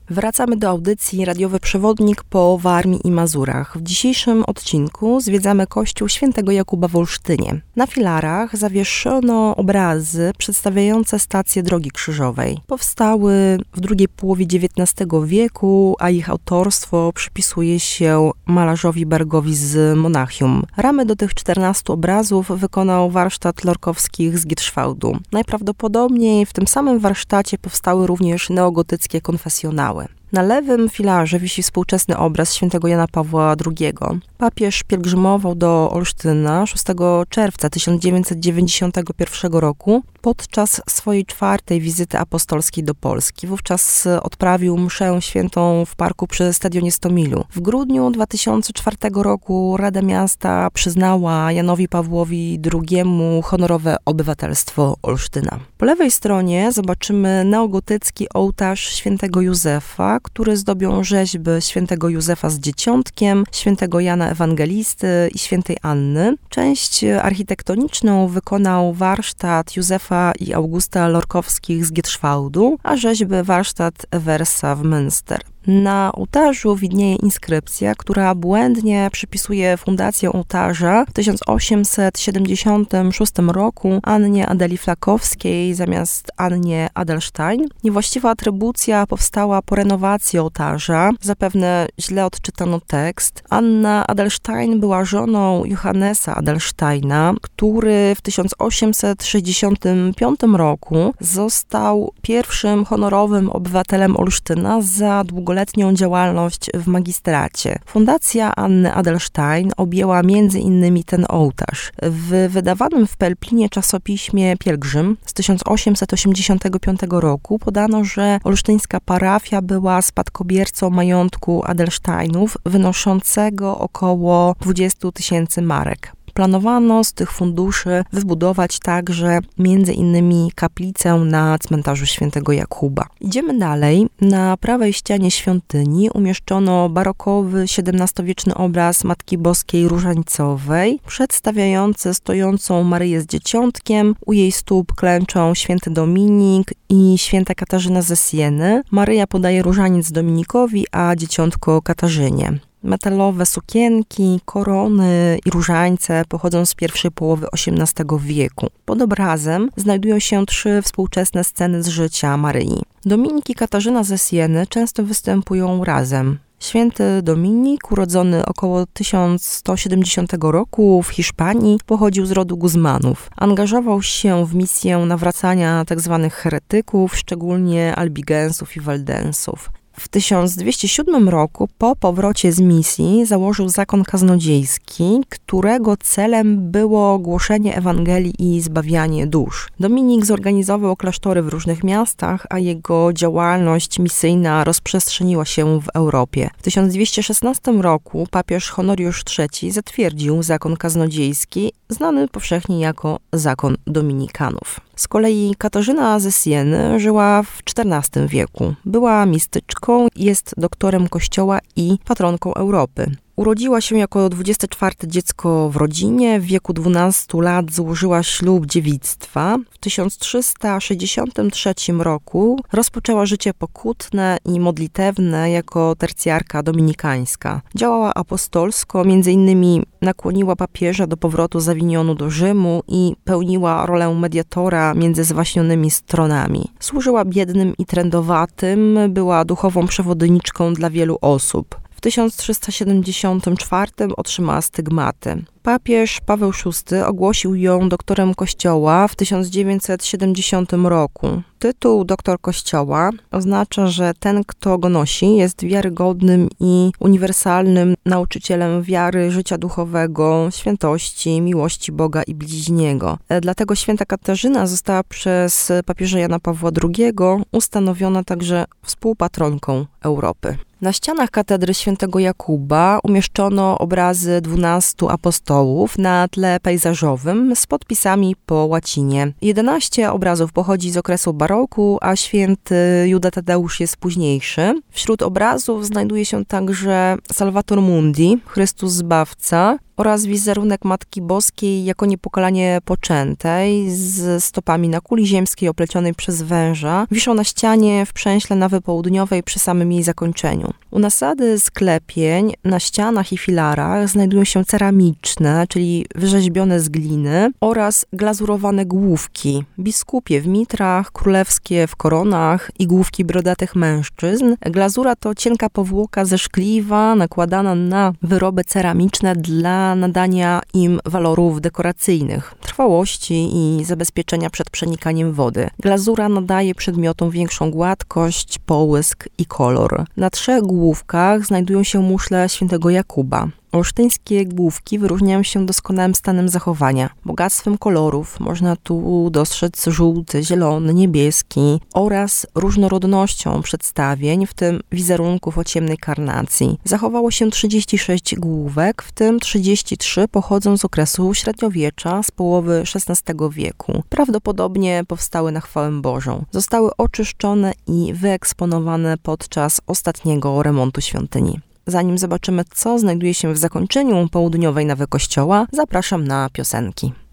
Wracamy do audycji Radiowy Przewodnik po Warmii i Mazurach. W dzisiejszym odcinku zwiedzamy kościół świętego Jakuba w Olsztynie. Na filarach zawieszono obrazy przedstawiające stację Drogi Krzyżowej. Powstały w drugiej połowie XIX wieku, a ich autorstwo przypisuje się malarzowi Bergowi z Monachium. Ramy do tych 14 obrazów wykonał warsztat Lorkowskich z Gierszwałdu. Najprawdopodobniej w tym samym warsztacie powstały również neogotyckie konfesjonały. Na lewym filarze wisi współczesny obraz świętego Jana Pawła II. Papież pielgrzymował do Olsztyna 6 czerwca 1991 roku podczas swojej 4. wizyty apostolskiej do Polski. Wówczas odprawił mszę świętą w parku przy stadionie Stomilu. W grudniu 2004 roku Rada Miasta przyznała Janowi Pawłowi II honorowe obywatelstwo Olsztyna. Po lewej stronie zobaczymy neogotycki ołtarz świętego Józefa, który zdobią rzeźby świętego Józefa z Dzieciątkiem, świętego Jana Ewangelisty i świętej Anny. Część architektoniczną wykonał warsztat Józefa i Augusta Lorkowskich z Gierszwałdu, a rzeźby warsztat Eversa w Münster. Na ołtarzu widnieje inskrypcja, która błędnie przypisuje fundację ołtarza w 1876 roku Annie Adeli Flakowskiej zamiast Annie Adelstein. Niewłaściwa atrybucja powstała po renowacji ołtarza. Zapewne źle odczytano tekst. Anna Adelstein była żoną Johannesa Adelsteina, który w 1865 roku został pierwszym honorowym obywatelem Olsztyna za długoletnią działalność w magistracie. Fundacja Anny Adelstein objęła m.in. ten ołtarz. W wydawanym w Pelplinie czasopiśmie Pielgrzym z 1885 roku podano, że olsztyńska parafia była spadkobiercą majątku Adelsteinów wynoszącego około 20 000 marek. Planowano z tych funduszy wybudować także m.in. kaplicę na cmentarzu świętego Jakuba. Idziemy dalej. Na prawej ścianie świątyni umieszczono barokowy, XVII-wieczny obraz Matki Boskiej Różańcowej, przedstawiający stojącą Maryję z Dzieciątkiem. U jej stóp klęczą święty Dominik i święta Katarzyna ze Sieny. Maryja podaje różaniec Dominikowi, a Dzieciątko Katarzynie. Metalowe sukienki, korony i różańce pochodzą z pierwszej połowy XVIII wieku. Pod obrazem znajdują się 3 współczesne sceny z życia Maryi. Dominik i Katarzyna ze Sieny często występują razem. Święty Dominik, urodzony około 1170 roku w Hiszpanii, pochodził z rodu Guzmanów. Angażował się w misję nawracania tzw. heretyków, szczególnie albigensów i waldensów. W 1207 roku po powrocie z misji założył zakon kaznodziejski, którego celem było głoszenie Ewangelii i zbawianie dusz. Dominik zorganizował klasztory w różnych miastach, a jego działalność misyjna rozprzestrzeniła się w Europie. W 1216 roku papież Honoriusz III zatwierdził zakon kaznodziejski, znany powszechnie jako zakon dominikanów. Z kolei Katarzyna ze Sieny żyła w XIV wieku. Była mistyczką, jest doktorem Kościoła i patronką Europy. Urodziła się jako 24. dziecko w rodzinie, w wieku 12 lat złożyła ślub dziewictwa. W 1363 roku rozpoczęła życie pokutne i modlitewne jako tercjarka dominikańska. Działała apostolsko, m.in. nakłoniła papieża do powrotu z Awinionu do Rzymu i pełniła rolę mediatora między zwaśnionymi stronami. Służyła biednym i trędowatym, była duchową przewodniczką dla wielu osób. W 1374 otrzymała stygmaty. Papież Paweł VI ogłosił ją doktorem Kościoła w 1970 roku. Tytuł doktor Kościoła oznacza, że ten, kto go nosi, jest wiarygodnym i uniwersalnym nauczycielem wiary, życia duchowego, świętości, miłości Boga i bliźniego. Dlatego święta Katarzyna została przez papieża Jana Pawła II ustanowiona także współpatronką Europy. Na ścianach katedry świętego Jakuba umieszczono obrazy 12 apostołów na tle pejzażowym z podpisami po łacinie. 11 obrazów pochodzi z okresu baroku, a święty Juda Tadeusz jest późniejszy. Wśród obrazów znajduje się także Salvator Mundi, Chrystus Zbawca, oraz wizerunek Matki Boskiej jako niepokalanie poczętej z stopami na kuli ziemskiej oplecionej przez węża wiszą na ścianie w przęśle nawy południowej przy samym jej zakończeniu. U nasady sklepień na ścianach i filarach znajdują się ceramiczne, czyli wyrzeźbione z gliny oraz glazurowane główki, biskupie w mitrach, królewskie w koronach i główki brodatych mężczyzn. Glazura to cienka powłoka ze szkliwa nakładana na wyroby ceramiczne dla nadania im walorów dekoracyjnych, trwałości i zabezpieczenia przed przenikaniem wody. Glazura nadaje przedmiotom większą gładkość, połysk i kolor. Na 3 główkach znajdują się muszle świętego Jakuba. Olsztyńskie główki wyróżniają się doskonałym stanem zachowania, bogactwem kolorów, można tu dostrzec żółty, zielony, niebieski oraz różnorodnością przedstawień, w tym wizerunków o ciemnej karnacji. Zachowało się 36 główek, w tym 33 pochodzą z okresu średniowiecza, z połowy XVI wieku. Prawdopodobnie powstały na chwałę Bożą. Zostały oczyszczone i wyeksponowane podczas ostatniego remontu świątyni. Zanim zobaczymy, co znajduje się w zakończeniu południowej nawy kościoła, zapraszam na piosenki.